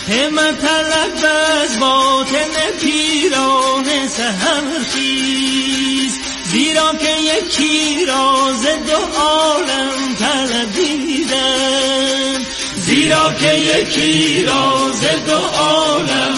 همت طلب از باطن پیران سحرخیز، زیرا که یکی راز دو عالم طلبیدن، زیرا که یکی راز دو عالم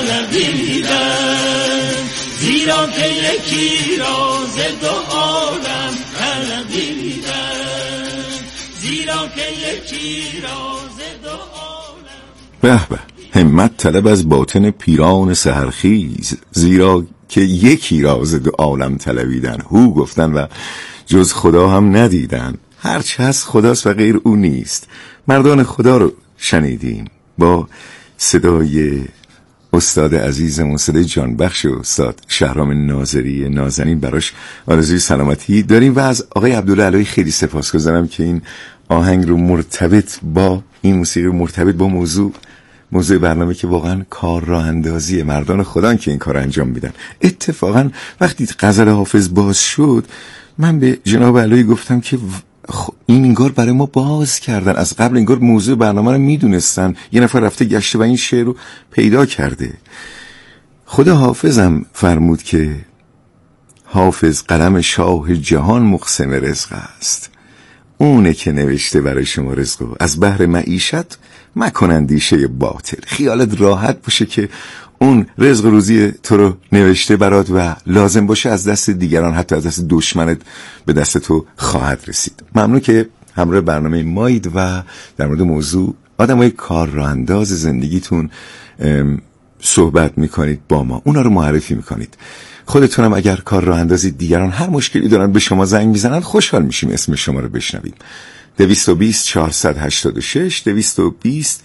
طلبیدن، زیرا که یکی راز دو عالم طلبیدن، زیرا که یکی راز دو عالم. به به، همت طلب از باطن پیران سحرخیز، زیرا که یکی راز دو عالم طلبیدن. هو گفتن و جز خدا هم ندیدن. هرچه هست خداست و غیر او نیست. مردان خدا رو شنیدیم با صدای استاد عزیزمون، صدای جانبخش استاد شهرام ناظری نازنین. براش آرزوی سلامتی داریم و از آقای عبدالله علایی خیلی سپاسگزارم که این آهنگ رو مرتبط با این موسیقی، مرتبط با موضوع برنامه که واقعا کار راه اندازی مردان خدا که این کار انجام میدن. اتفاقا وقتی غزل حافظ باز شد، من به جناب علایی گفتم که این انگار برای ما باز کردن، از قبل انگار موضوع برنامه رو میدونستن، یه نفر رفته گشته و این شعر رو پیدا کرده. خدا حافظم فرمود که حافظ قلم شاه جهان مقسم رزق است، اونه که نوشته برای شما رزق رو. از بحر معیشت مکن اندیشه باطل، خیالت راحت باشه که اون رزق روزی تو رو نوشته برات و لازم باشه از دست دیگران، حتی از دست دشمنت به دست تو خواهد رسید. ممنون که همراه برنامه مایید و در مورد موضوع آدمای کار راه انداز زندگیتون صحبت میکنید، با ما اونا رو معرفی میکنید. خودتونم اگر کار راه اندازی دیگران هر مشکلی دارن به شما زنگ میزنن، خوشحال میشیم اسم شما رو بشنویم. 220 486 220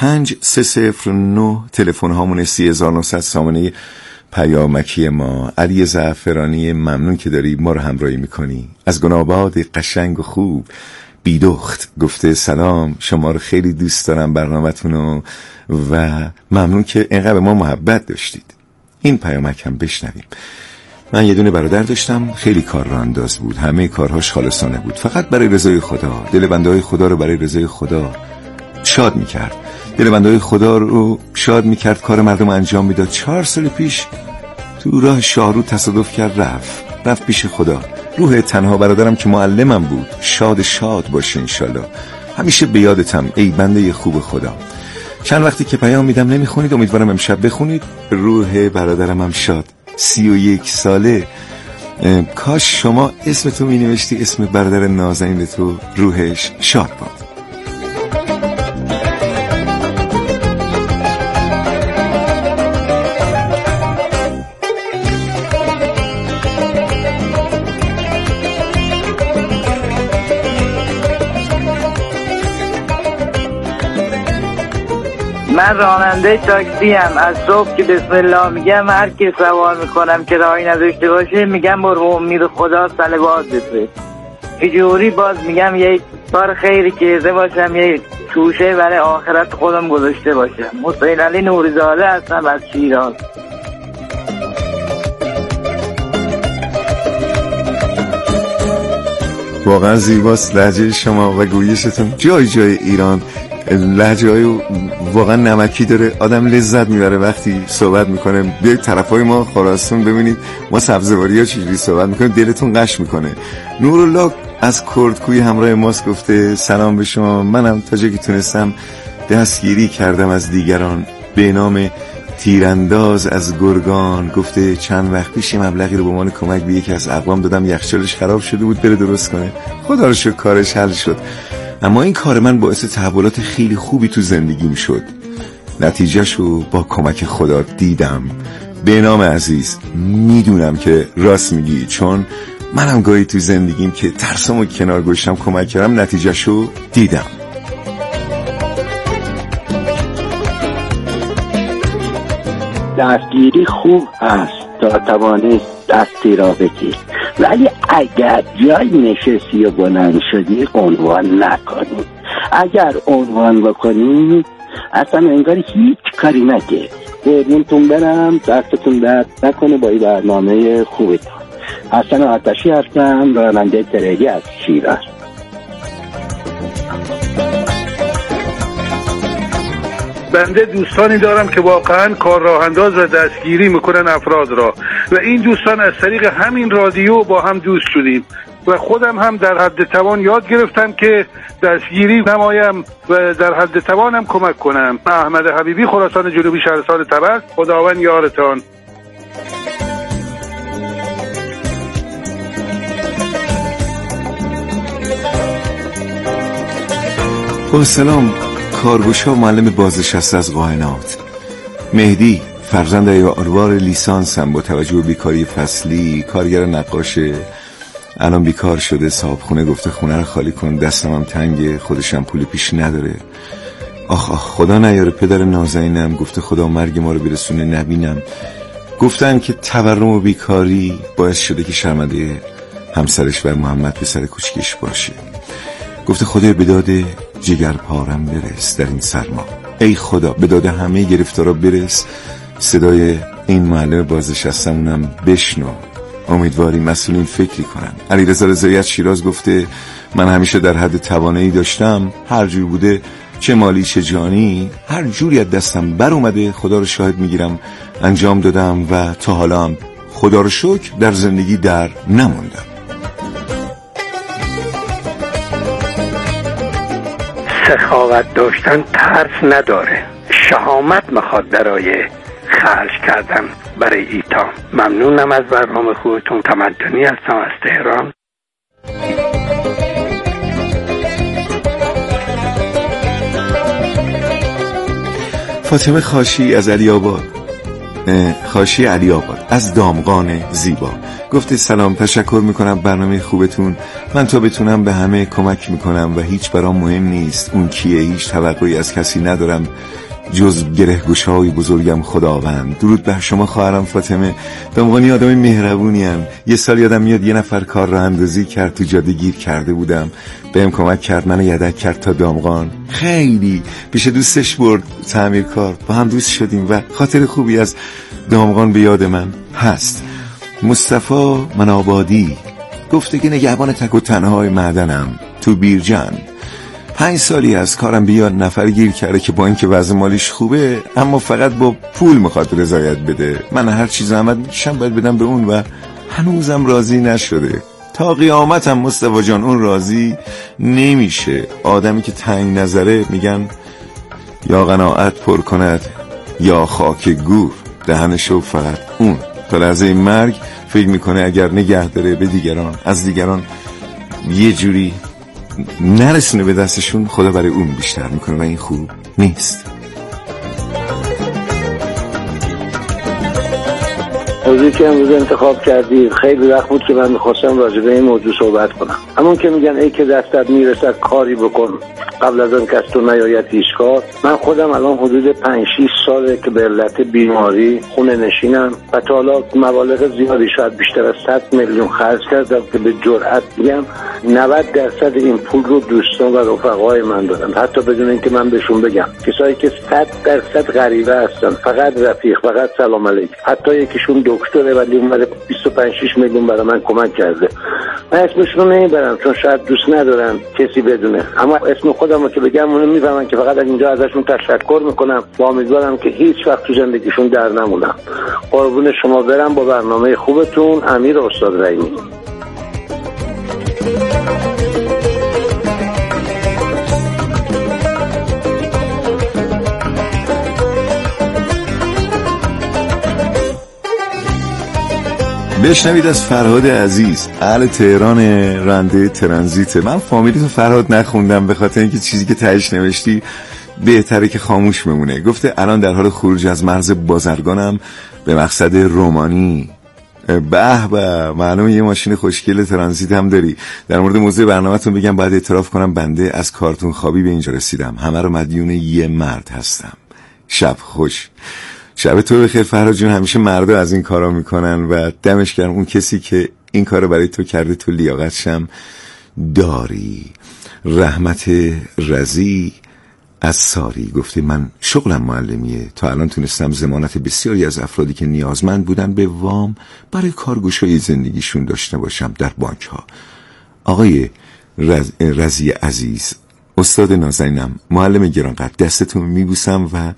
5309 تلفن هامون 3900 سامانه پیامکی ما. علی زعفرانی ممنون که داری ما رو همراهی میکنی از گناباد قشنگ و خوب. بیدخت گفته سلام، شما رو خیلی دوست دارم برنامه‌تونو و ممنون که اینقدر به ما محبت داشتید. این پیامک هم بشنویم. من یه دونه برادر داشتم، خیلی کار راه انداز بود، همه کارهاش خالصانه بود، فقط برای رضای خدا. دل بنده‌های خدا رو برای رضای خدا شاد میکرد، دل بنده‌های خدا رو شاد میکرد، کار مردم انجام میداد. 4 سال پیش تو راه شاهرو تصادف کرد، رفت پیش خدا. روح تنها برادرم که معلمم بود، شاد باشه انشالله، همیشه به یادتم ای بنده خوب خدا. چند وقتی که پیام میدم نمیخونید، امیدوارم امشب بخونید. روح برادرم هم شاد، 31 ساله. کاش شما اسم تو می نوشتی، اسم برادر نازنین تو، روحش شاد باد. من راننده تاکسی ام. از صبح که بسم الله میگم هر کی سوار میکنم که راهی نداشته باشه میگم برو امید خدا صلوات بفرست. اینجوری باز میگم یک کار خیری کرده باشم، یک توشه برای آخرت خودم گذاشته باشم. حسین علی نوریزاده هستم از شیراز. واقعا زیباست لهجه شما و گویشتون. جای ایران لهجه‌های واقعا نمکی داره، آدم لذت میبره وقتی صحبت میکنه. بیاید طرفای ما خراسان ببینید ما سبزواری ها چجوری صحبت میکنیم، دلتون قش میکنه. نورالله از کردکوی همراه ماست، گفته سلام به شما، منم تا جایی که تونستم دستگیری کردم از دیگران به نام تیرانداز از گرگان. گفته چند وقت پیش مبلغی رو به عنوان کمک به یکی از اقوام دادم، یخچالش خراب شده بود بره درست کنه، خدا رو شکر کارش حل شد. اما این کار من باعث تحولات خیلی خوبی تو زندگیم شد، نتیجهشو با کمک خدا دیدم. به نام عزیز میدونم که راست میگی، چون منم گاهی تو زندگیم که ترسامو کنار گذاشتم کمک کردم، نتیجهشو دیدم. دستگیری خوب هست تا توانست دستی را بگیر، ولی اگر جای نشستی و بلند شدی عنوان نکنی. اگر عنوان بکنی اصلا انگار هیچ کاری نکرد. قربونتون برم، دستتون درد نکنه با این برنامه خوبتون. حسن آتشی هستم، راننده تریلی از شیراز. بنده دوستانی دارم که واقعا کار راه انداز و دستگیری میکنن افراد را و این دوستان از طریق همین رادیو با هم دوست شدیم و خودم هم در حد توان یاد گرفتم که دستگیری نمایم و در حد توانم کمک کنم. احمد حبیبی، خراسان جنوبی، شهرستان طبس. خداوند یارتان. با سلام، کارگوشا معلم بازنشسته از قائنات. مهدی فرزند ایوانوار لیسانسم، با توجه به بیکاری فصلی کارگر نقاشه، الان بیکار شده، صاحب خونه گفته خونه رو خالی کن، دستم هم تنگه، خودشم پول پیش نداره. آخ خدا نیاره. پدر نازنینم گفته خدا مرگ ما رو برسونه نبینم. گفتن که تورم و بیکاری باعث شده که شرمنده همسرش بر محمد پسر کوچکش باشه. گفته خدا به داد جگر پارم برس در این سرما. ای خدا به داد همه گرفتارا برس. صدای این معلم بازنشسته‌مونم بشنو. امیدواری مسئولین فکری کنن. علیرضا رضایی از شیراز گفته من همیشه در حد توانایی داشتم، هر جور بوده، چه مالی چه جانی، هر جوری از دستم بر اومده خدا رو شاهد میگیرم انجام دادم و تا حالا هم خدا رو شکر در زندگی در نموندم. سخاوت داشتن ترس نداره، شهامت میخواد برای خرج کردن برای ایتا. ممنونم از برنامه خوبتون. تمدنی هستم از تهران. فاطمه خاشی از علی آباد، از دامغان زیبا گفته سلام، تشکر میکنم برنامه خوبتون. من تا بتونم به همه کمک میکنم و هیچ برام مهم نیست اون کیه، هیچ توقعی از کسی ندارم جز گرهگشای بزرگم خداوند. درود بر شما خواهرم فاطمه. دامغانی آدم مهربونیم. یه سال یادم میاد یه نفر کار راه اندازی کرد، تو جاده گیر کرده بودم، بهم کمک کرد، منو یدک کرد تا دامغان. خیلی پیش دوستش برد تعمیرکار، با هم دوست شدیم و خاطر خوبی از دامغان به یاد من هست. مصطفی منابادی گفته که نگهبان تک و تنهای معدنم تو بیرجند. 5 سالی از کارم بیاد نفر گیر کرده که با اینکه وضع مالیش خوبه اما فقط با پول میخواد رضایت بده. من هر چی زحمت میکشم باید بدم به اون و هنوزم راضی نشده. تا قیامتم مصطفی جان اون راضی نمیشه. آدمی که تنگ نظره میگن یا قناعت پر کند یا خاک گور، دهنشو فقط اون تا لحظه مرگ فکر میکنه اگر نگه داره به دیگران، از دیگران یه جوری نرسونه به دستشون، خدا برای اون بیشتر میکنه و این خوب نیست. موضوعی که امروز انتخاب کردید خیلی وقت بود که من میخواستم راجع به این موضوع صحبت کنم. همون که میگن ای که دستت میرسد کاری بکن قبل از آن که از تو نیاید هیچ کار. من خودم الان حدود 5-6 ساله که به علت بیماری خونه نشینم و تا حالا مبالغ زیادی، شاید بیشتر از 100 میلیون خرج کردم که به جرئت میگم 90% این پول رو دوستان و رفقای من دادن، حتی بدون اینکه من بهشون بگم. کسایی که 100% غریبه هستن، فقط رفیق، فقط سلام علیک، حتی یکیشون دکتره ولی اومده 25-6 میلیون برای من کمک کرده. من اسمشون رو نمیبرم چون شاید دوست ندارن کسی بدونه، اما اسم خودم رو که بگم اونو میفهمن که فقط اینجا ازشون تشکر میکنم و امیدوارم که هیچ وقت تو زندگیشون در نمونم. قربون شما برم با برنامه خوبتون. امیر استاد رحیمی. بشنوید از فرهاد عزیز، اهل تهران، راننده ترانزیت. من فامیلیتو فرهاد نخوندم به خاطر اینکه چیزی که تهش نوشتی بهتره که خاموش بمونه. گفته الان در حال خروج از مرز بازرگانم به مقصد رومانی. به به، معلومه یه ماشین خوشگل ترانزیت هم داری. در مورد موضوع برنامه‌تون بگم باید اعتراف کنم بنده از کارتون خوابی به اینجا رسیدم. همه رو مدیون یه مرد هستم. شب خوش. شب تو بخیر فرهاد جون. همیشه مردا از این کارا میکنن و دمش گرم اون کسی که این کارو برای تو کرده، تو لیاقتشم داری. رحمت رضی از ساری گفته من شغلم معلمیه، تا الان تونستم ضمانت بسیاری از افرادی که نیازمند بودن به وام برای کارگشایی زندگیشون داشته باشم در بانک ها. آقای رضی عزیز، استاد نازنینم، معلم گرانقدر، دستتون میبوسم و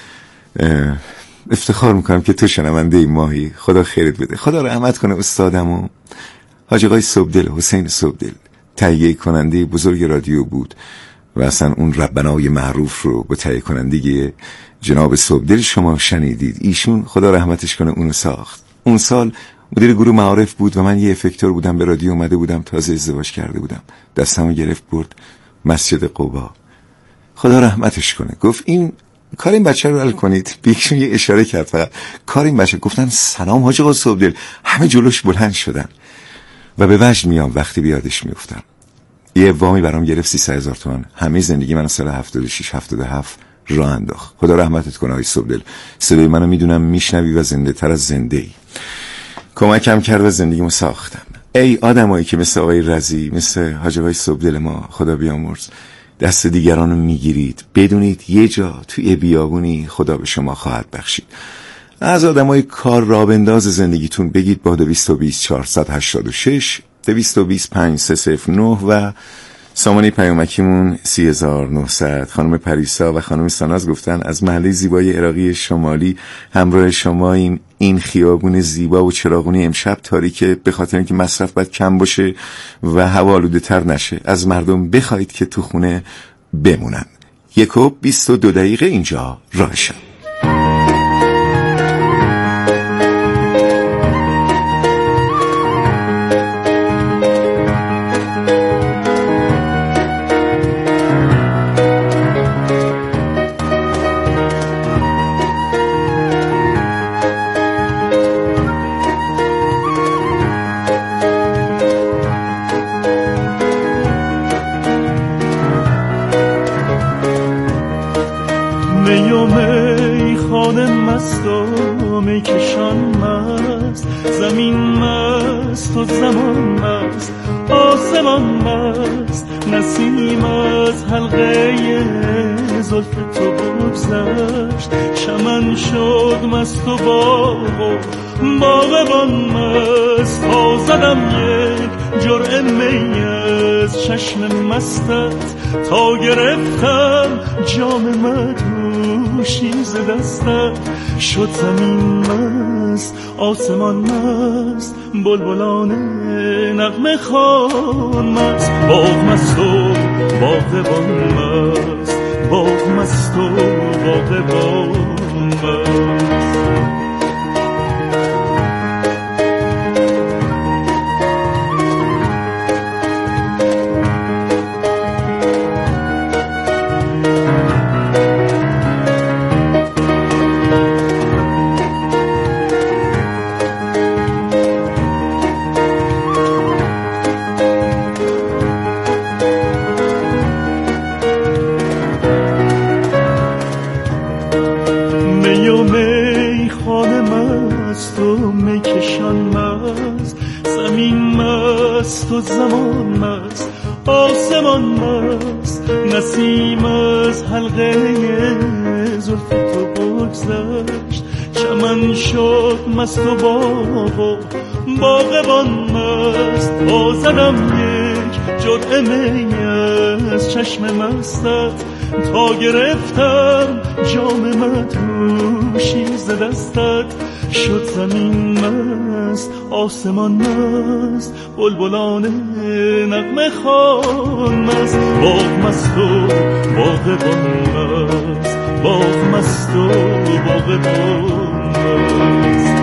افتخار میکنم که تو شنونده ماهی. خدا خیرت بده، خدا رحمت کنه استادمو. حاج آقای صبحدل، حسین صبحدل، تهیه کننده بزرگ رادیو بود و اصلا اون ربنای معروف رو با تهیه کننده جناب صبحدل شما شنیدید. ایشون خدا رحمتش کنه اونو ساخت. اون سال مدیر گروه معارف بود و من یه افکتور بودم، به رادیو اومده بودم، تازه ازدواج کرده بودم. دستمو گرفت برد مسجد قبا، خدا رحمتش کنه. گفت این کار این بچه رو حل کنید. بیشون یه اشاره کرد فقط، کار این بچه. گفتن سلام حاج آقا صبحدل، همه جلوش بلند شدن و به وجد میام وقتی بیادش میافتم. یه وامی برام گرفت 300,000 تومان. همه زندگی من سال 76 77 راه انداخت. خدا رحمتت کنه آقای صبحدل. صدای منو میدونم میشنوی و زنده تر از زنده ای. کمکم کرد و زندگیمو ساختم. ای آدمایی که مثل آقای رضی، مثل حاج آقای صبحدل ما، خدا بیامرز، دست دیگرانو میگیرید، بدونید یه جا توی بیابونی خدا به شما خواهد بخشید. از آدمای کار راه بنداز زندگیتون بگید با 220 486 220 5309 و سامانه پیامکیمون 30900. خانم پریسا و خانم ساناز گفتن از محله زیبای عراقی شمالی همراه شماییم. این خیابون زیبا و چراغونی امشب تاریکه، به خاطر اینکه مصرف باید کم باشه و هوا آلوده تر نشه. از مردم بخواید که تو خونه بمونن. 1:22 اینجا راهشم. نسیم از حلقه زلف تو بگذشت، چمن شد مست و باغبان مست. تا زدم یک جرعه می از چشم مستت، تا گرفتم جام مدهوشی ز دستت. شد زمین مست، آسمان مست، بلبلان نغمه خوان مست. باغ مست و باغبان مست، باغ مست و باغبان مست. زمان مست، آسمان مست، نسیم از حلقه زلف تو بگذشت، چمن شد مست و باغبان مست. تا زدم یک جرعه می از چشم مستت، تا گرفتم جام مدهوشی ز دستت. شد زمین مست، آسمان مست، بلبلان نغمه خوان مست. باغ مست و باغبان مست، باغ مست و باغبان مست.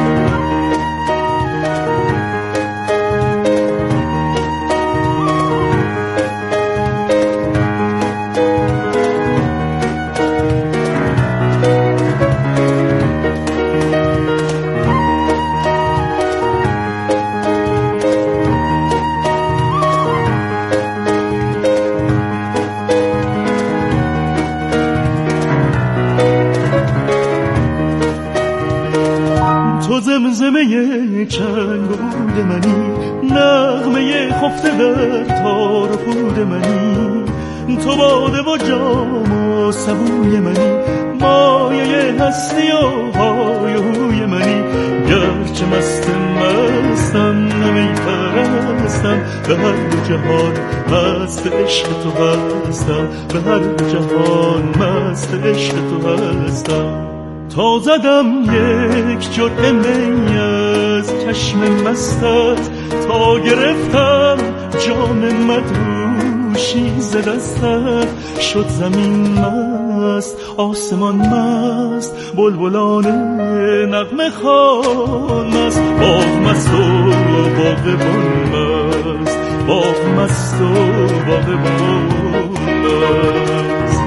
زمزمه چنگ بود منی، نغمه خفته در تار و پود منی. تو باده و جام و سبوی منی، مایه هستی و های و هوی منی. گرچه مستم نمی پرستم، به هر جهان مست عشق تو هستم، به هر جهان مست عشق تو هستم. تا زدم یک جرعه می از چشم مستت، تا گرفتم جام مدهوشی ز دستت. شد زمین مست آسمان مست، بلبلان نغمه خوان مست. باغ مست و باغبان مست، باغ مست و باغبان مست.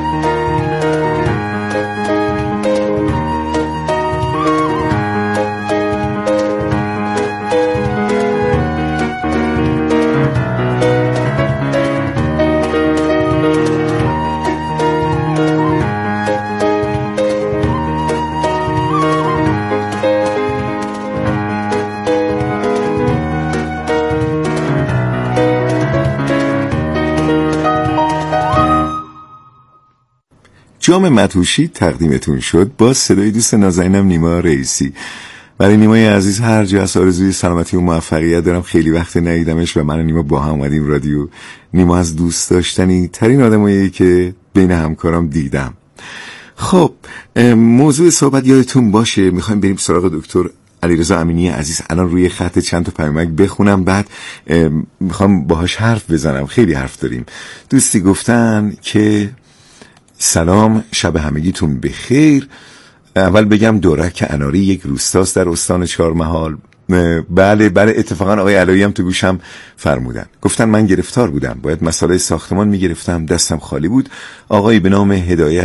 جام مدهوشی تقدیمتون شد با صدای دوست نازنینم نیما رئیسی. برای نیمای عزیز هر جا از آرزوی سلامتی و موفقیت دارم. خیلی وقت ندیدمش و من و نیما با هم اومدیم رادیو. نیما از دوست داشتنی ترین آدمایی که بین همکارام دیدم. خب موضوع صحبت یادتون باشه، میخوایم بریم سراغ دکتر علیرضا امینی عزیز. الان روی خط چند تا پیامک بخونم، بعد میخوام باهاش حرف بزنم. خیلی حرف داریم. دوستی گفتن که سلام، شب همگیتون بخیر. اول بگم دورک اناری یک روستاست در استان چهارمحال. بله اتفاقا آقای علایی هم تو گوشم فرمودن، گفتن من گرفتار بودم، باید مسائل ساختمان میگرفتم، دستم خالی بود. آقایی به نام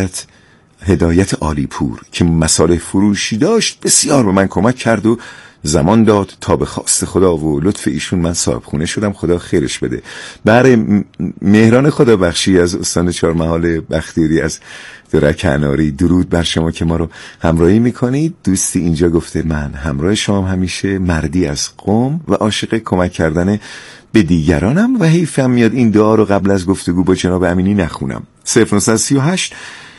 هدایت عالیپور که مسائل فروشی داشت بسیار به من کمک کرد و زمان داد تا به خواست خدا و لطف ایشون من صاحب خونه شدم. خدا خیرش بده. برای مهران خدا بخشی از استان چهارمحال بختیاری از دورک اناری، درود بر شما که ما رو همراهی میکنید. دوستی اینجا گفته من همراه شما همیشه، مردی از قم و عاشق کمک کردن به دیگرانم و حیفم میاد این دعا رو قبل از گفتگو با جناب امینی نخونم. 0938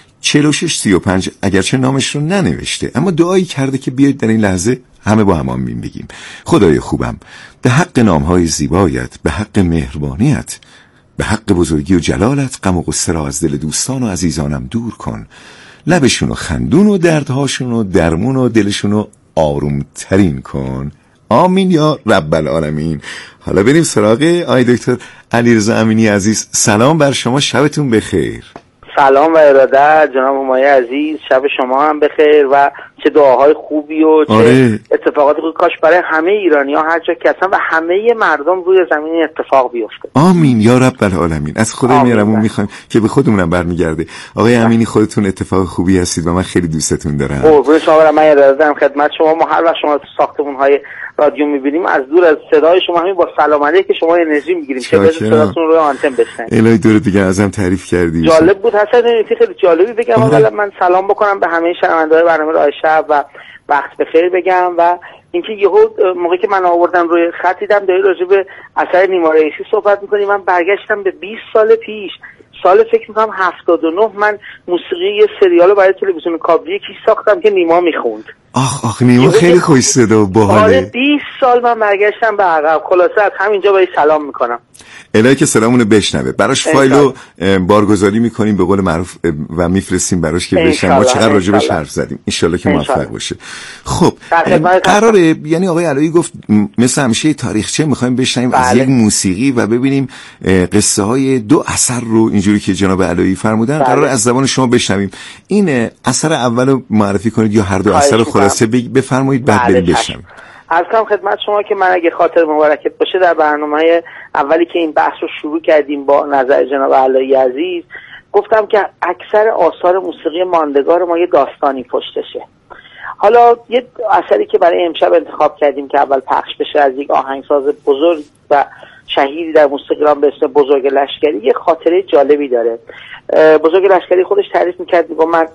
4635 اگرچه نامش رو ننوشته اما دعایی کرده که بیاید در این لحظه همه با هم آمین بگیم. خدای خوبم، به حق نامهای زیبایت، به حق مهربانیت، به حق بزرگی و جلالت غم و غصه را از دل دوستان و عزیزانم دور کن. لبشون و خندون و دردهاشون و درمون و دلشون رو آروم ترین کن. آمین یا رب العالمین. حالا بریم سراغ آقای دکتر علیرضا امینی عزیز. سلام بر شما، شبتون بخیر. سلام و ارادت جناب همای عزیز، شب شما هم بخیر و چه دعاهای خوبی و چه اتفاقاتی خوبی. کاش برای همه ایرانی‌ها هر جا که هستن و همه مردم روی زمین اتفاق بیفته. آمین یا رب العالمین. از خدای مهربون میخوایم که به خودمونم برمیگرده. آقای امینی خودتون اتفاق خوبی هستید و من خیلی دوستتون دارم. قربون شما برم. من ارادت دارم خدمت شما. ما هر وقت شما تو ساختمان‌های رادیو می‌بینیم از دور از صدای شما همین با سلام علیک شما انرژی می‌گیریم که بذارید صداتون رو آنتن بشنویم. الهی دور دیگه ازم تعریف کردی. جالب بود حسن. خیلی جالبی بگم. اولا من سلام بکنم به همه شنونده‌های برنامه راه شب و وقت بخیر بگم و اینکه یهو موقعی که من آوردم روی خط دیدم داری راجع به اثر نیما رئیسی صحبت می‌کنی. من برگشتم به 20 سال پیش، سال فکر می‌کنم 79. من موسیقی یه سریال برای تلویزیون کابلی یکی ساختم که نیما می‌خوند. آخ نیما خیلی خوش صدا و باحاله. آره 20 سال من برگشتم به عقب. خلاصه از همینجا بهش سلام می‌کنم. الهی که سلامونو بشنوه. براش فایلو بارگذاری میکنیم به قول معروف و میفرستیم براش که بشنوه ما چقدر راجبش حرف زدیم. ان شاءالله که موفق باشه. خب قراره، یعنی آقای علایی گفت مثل همیشه تاریخچه میخوایم بشنویم از یک موسیقی و ببینیم قصه های دو اثر رو اینجوری که جناب علایی فرمودن قراره از زبان شما بشنویم. این اثر اولو معرفی کنید یا هر دو اثر رو خلاصه بفرمایید بعد بریم بشنویم. عرض کنم خدمت شما که من اگه خاطر مبارکت باشه در برنامه اولی که این بحث رو شروع کردیم با نظر جناب علایی عزیز گفتم که اکثر آثار موسیقی ماندگار ما یه داستانی پشتشه. حالا یه اثری که برای امشب انتخاب کردیم که اول پخش بشه از یک آهنگساز بزرگ و شهیدی در موسیقی ایران به اسم بزرگ لشکری یه خاطره جالبی داره. بزرگ لشکری خودش تعریف می‌کرد، میگه من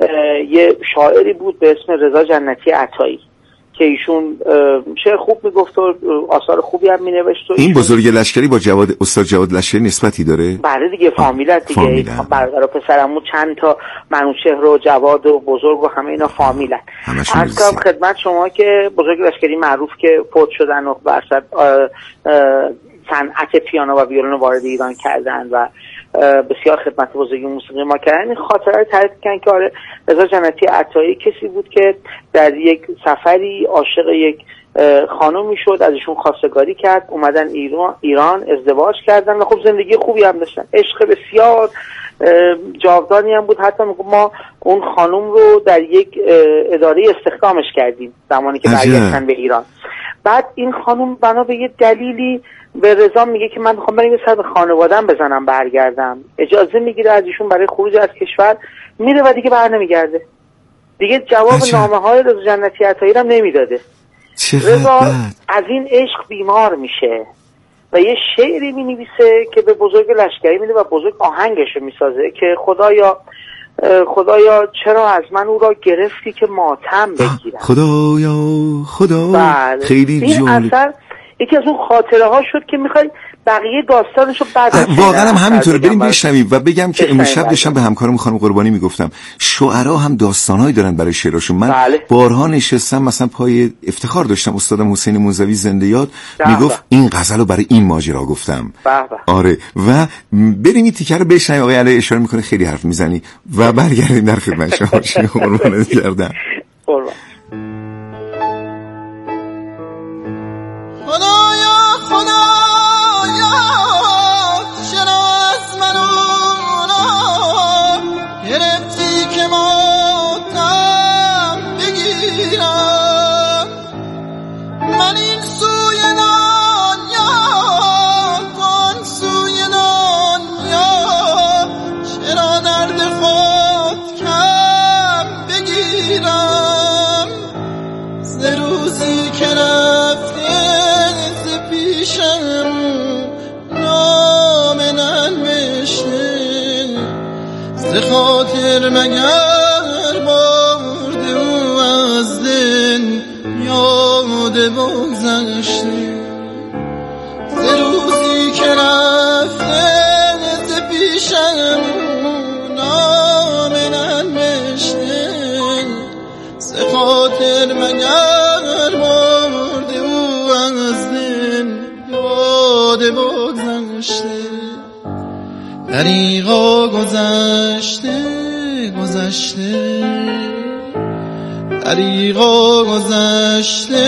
یه شاعری بود به اسم رضا جنتی عطایی که ایشون شعر خوب میگفت و آثار خوبی هم مینوشت. این بزرگ لشکری با استاد جواد لشکری نسبتی داره؟ بله دیگه، فامیلن دیگه. برادر و پسرمو چند تا منوچهر و جواد و بزرگ و همه اینا فامیلن. عرض کنم خدمت شما که بزرگ لشکری معروف که فوت شدن و برصد صنعت پیانو و ویولن وارد ایران کردن و بسیار خدمت بزرگی موسیقی ما کردن. این خاطره رو تعریف کردن که آره رضا جنتی عطایی کسی بود که در یک سفری عاشق یک خانومی شد، ازشون خواستگاری کرد، اومدن ایران ازدواج کردن و خب زندگی خوبی هم داشتن، عشق بسیار جاودانی هم بود. حتی ما اون خانوم رو در یک اداره استخدامش کردیم زمانی که برگشتن به ایران. بعد این خانوم بنا به یه دلیلی به رضا میگه که من میخوام برم یه سر به خانواده‌ام بزنم برگردم، اجازه میگیره از ایشون برای خروج از کشور، میره و دیگه بر نمیگرده، دیگه جواب نامه‌های رضا جنتی عطایی رو نمیداده. رضا از این عشق بیمار میشه و یه شعری مینویسه که به بزرگ لشکری میده و بزرگ آهنگش رو میسازه که خدایا چرا از من او را گرفتی که ماتم بگیرم. خدا بله. خیلی این اثر یکی از اون خاطره ها شد که میخوای بقیه داستانشو بعد واقعا هم همینطوره. بریم بشنویم و بگم که امشب داشتم به همکارم خانم قربانی میگفتم شعرا هم داستانایی دارن برای شعراشون. من بارها نشستم مثلا پای افتخار داشتم استادم حسین منزوی زنده یاد میگفت این غزلو برای این ماجرا گفتم. آره و بریم این تیکر رو بشنویم. آقای علی اشاره میکنه خیلی حرف میزنی و برگردیم در خدمت شما. قربونت گردم. خاطر مگر برده او از دل یاد بگذشته ز روزی که رفته ز پیشم نام ننوشته ز خاطر مگر برده او از دل یاد بگذشته دریغا گذشته دریغا گذشته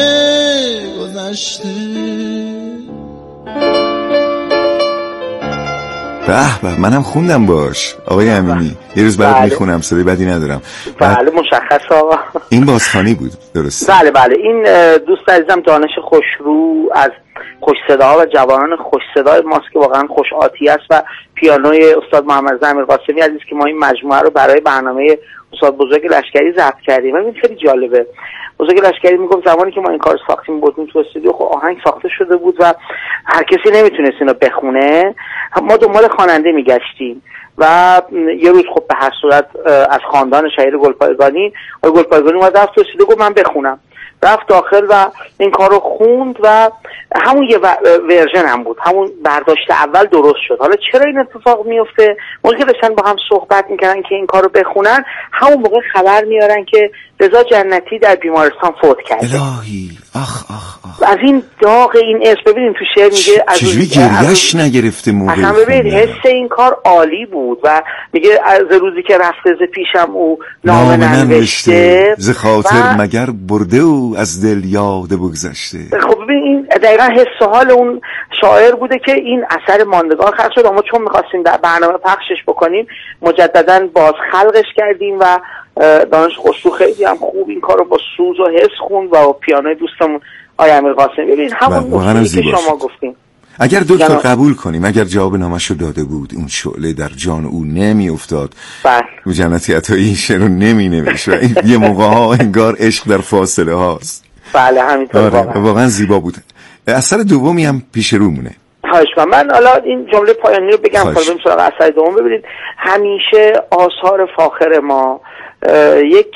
به منم خوندم باش آقای امینی. یه روز برات میخونم، صدای بدی ندارم. بله مشخص آقا. این بازخوانی بود درست؟ بله این دوست عزیزم دانش خوشرو از خوش صداها و جوانان خوش صدای ماست که واقعا خوش آتی است و پیانوی استاد محمد رضا امیرقاسمی عزیز که ما این مجموعه رو برای برنامه استاد بزرگ لشکری ضبط کردیم. این خیلی جالبه. بزرگ لشکری میگم زمانی که ما این کار ساختیم بودیم تو استودیو، خب آهنگ ساخته شده بود و هر کسی نمیتونست اینو بخونه، ما دنبال خواننده میگشتیم و یه روز خب به هر صورت از خاندان شهیر گلپایگانی اومد رفت تو استودیو گفت من بخونم، رفت داخل و این کار رو خوند و همون یه ورژن هم بود، همون برداشت اول درست شد. حالا چرا این اتفاق میفته؟ موقعی که داشتن با هم صحبت میکردن که این کار رو بخونن، همون موقع خبر میارن که رضا جنتی در بیمارستان فوت کرده. الهی آخ. از این داغ این اسم ببینید تو شعر میگه از چجوری گریش نگرفته موقع اصلا ببینید حس این کار عالی بود و میگه از روزی که رفته ز پیشم او نام ننوشته ز خاطر مگر برده او از دل یاد بگذشته. خب ببین این دقیقا حس و حال اون شاعر بوده که این اثر ماندگار خلق شد. ما چون میخواستیم در برنامه پخشش بکنیم مجددا باز خلقش کردیم و دانش خوشرو خیلی هم خوب این کار رو با سوز و حس خوند و پیانوی دوستمون آقای امیرقاسمی. ببین همون موسیقی که شما گفتیم اگر دکتر قبول کنیم، اگر جواب نامش رو داده بود، اون شعله در جان او نمی افتاد، بله جنتی عطایی شعر رو نمی نوشت و این یه موقع ها انگار عشق در فاصله هاست. بله همینطور. واقعا زیبا بود. اثر دومی هم پیش رو مونه. من حالا این جمله پایانی رو بگم تا بریم سراغ اثر دوم. ببینید همیشه آثار فاخر ما یک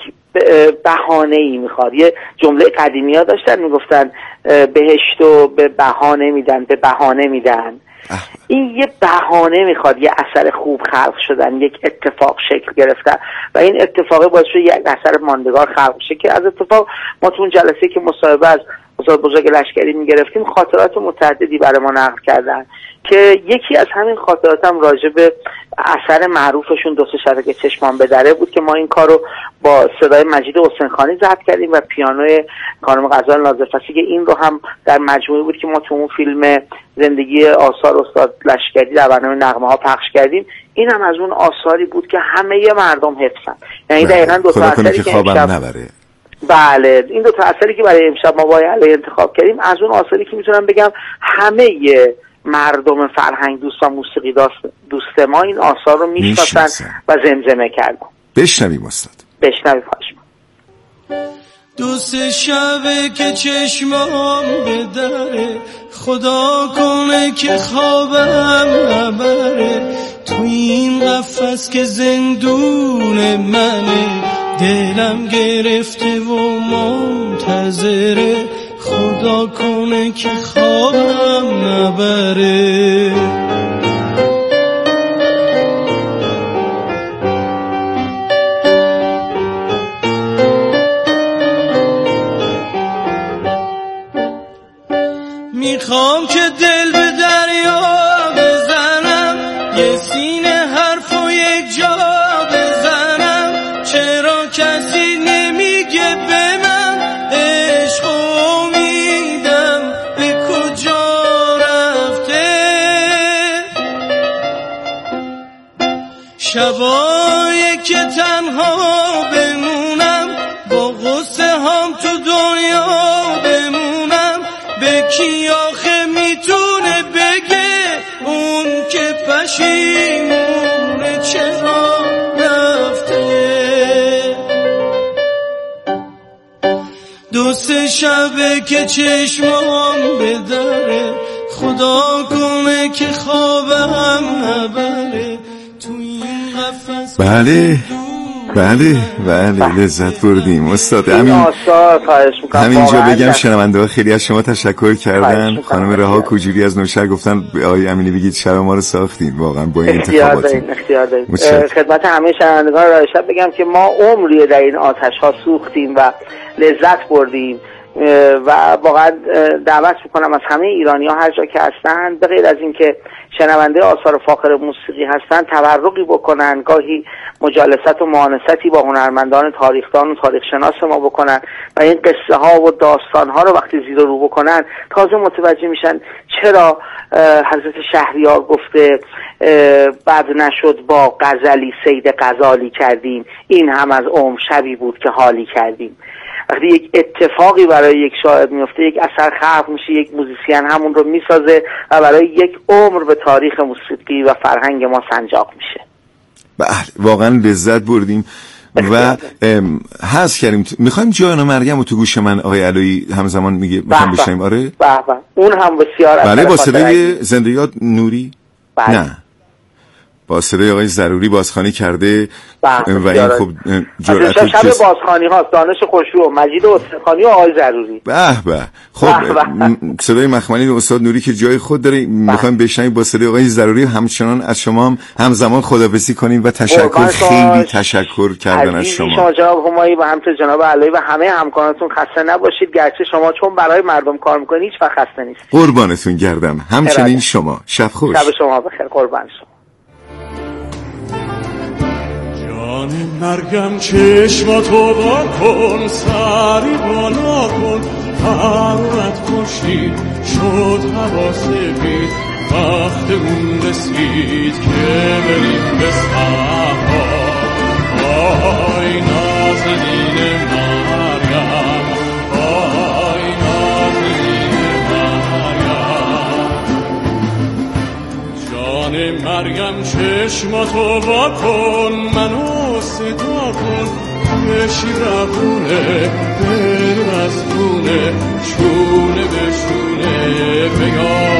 بهانه‌ای میخواد. یه جمله قدیمی‌ها داشتن میگفتن بهشت و به بهانه میدن، به بهانه میدن. این یه بهانه میخواد یه اثر خوب خلق شدن، یک اتفاق شکل گرفتن و این اتفاق باعث شد یک اثر ماندگار خلق شه که از اتفاق ما تو اون جلسه که مصاحبه از استاد بزرگ لشکری میگرفتیم خاطرات متعددی برای ما نقل کردن که یکی از همین خاطراتم راجع به اثر معروفشون دو سه شب که چشمان به دره بود که ما این کارو با صدای مجید حسین خانی ضبط کردیم و پیانوی خانم غزال ناظرفسی که این رو هم در مجموعه بود که ما تو اون فیلم زندگی آثار استاد لشکری در برنامه نغمه ها پخش کردیم. این هم از اون آثاری بود که همه مردم حفظن. یعنی دقیقاً دو تا اثری که خوابم نبره. بله این دو تا اثری که برای امشب ما باید انتخاب کردیم از اون آثاری که میتونم بگم همه مردم فرهنگ دوست و موسیقی دوست ما این آثار رو میشناسن و زمزمه کردن. بشنویم استاد. بشنویم خواهش. دو سه شبه که چشمام به دره خدا کنه که خوابم نبره تو این قفس که زندون منه دلم گرفته و منتظره خدا کنه که خوابم نبره میخوام که دل به دریا بزنم یه سینه حرف و یک جا بزنم چرا کسی نمیگه به من عشق امیدم به کجا رفته شبایی که تنها بمونم با غصه هم تو دنیا بمونم به کی آخه میتونه بگه اون که پشیمونه چرا رفته دو سه شبه که چشمام به دره خدا کنه که خوابم نبره تو این قفس بله لذت بردیم استاد. همینجا بگم شنونده ها خیلی از شما تشکر کردن. خانم رها کوجوری از نوشهر گفتن آقای امینی بگید شب ما رو ساختید واقعا با این انتخاباتون. اختیار دارید. خدمت همه شنوندگان رادیو بگم که ما عمری در این آتش ها سوختیم و لذت بردیم و واقعا دعوت میکنم از همه ایرانی ها هر جا که هستن به غیر از این که شنونده آثار فاخر موسیقی هستن تبرکی بکنن، گاهی مجالست و معانستی با هنرمندان تاریخدان و تاریخ شناس ما بکنن و این قصه ها و داستان ها رو وقتی زیر و رو بکنن تازه متوجه میشن چرا حضرت شهریار گفته بد نشد با غزلی صید غزالی کردیم این هم از عمر شبی بود که حالی کردیم. وقتی یک اتفاقی برای یک شاعر میفته یک اثر خلق میشه یک موزیسین همون رو میسازه و برای یک عمر به تاریخ موسیقی و فرهنگ ما سنجاق میشه. بله واقعا لذت بردیم و حس کردیم. میخوایم جان مریم رو تو گوش من آقای علایی همزمان میگه میخوایم بشنیم. آره اون هم بسیار بله با صدای زنده‌یاد نوری نه با صدای آقای ضروری بازخوانی کرده و این خب جرأت شب بازخوانی هاست دانش خوشرو مجید حسینخانی و آقای ضروری. به خب صدای مخملی استاد نوری که جای خود داره میخوایم بشنویم با صدای آقای ضروری. همچنان از شما هم همزمان خداحافظی کنیم و خیلی تشکر کردن از شما جناب همایی و همچنین جناب علایی و همه همکارانتون. خسته نباشید گرچه شما چون برای مردم کار میکنید هیچ وقت خسته نیست. قربانتون گردم. همچنین شما شب خوش. شب شما بخیر. قربان شما. جان مرگم چشماتو با کن سری بالا کن حرارت کشید شد هوا سفید وقت اون رسید که بریم به صحرا آی نازنین مریم آی نازنین مریم جان مریم چشماتو با کن منو صدا کن شیرابونه دل از خونه شونه به شونه بگاه